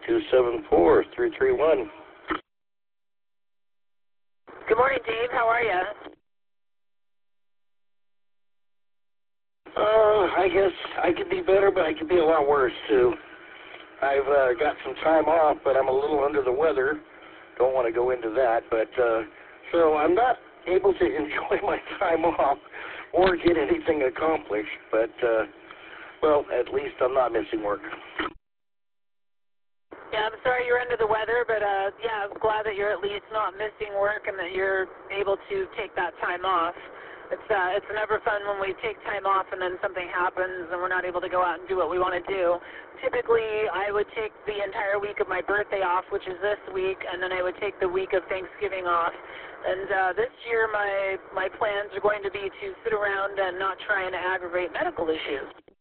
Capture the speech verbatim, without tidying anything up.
two seven four, three three one. Good morning, Dave. How are you? Uh, I guess I could be better, but I could be a lot worse, too. I've uh, got some time off, but I'm a little under the weather. Don't want to go into that, but uh, so I'm not able to enjoy my time off or get anything accomplished, but, uh, well, at least I'm not missing work. Yeah, I'm sorry you're under the weather, but uh, yeah, I'm glad that you're at least not missing work and that you're able to take that time off. It's uh, it's never fun when we take time off and then something happens and we're not able to go out and do what we want to do. Typically, I would take the entire week of my birthday off, which is this week, and then I would take the week of Thanksgiving off. And uh, this year, my my plans are going to be to sit around and not try and aggravate medical issues.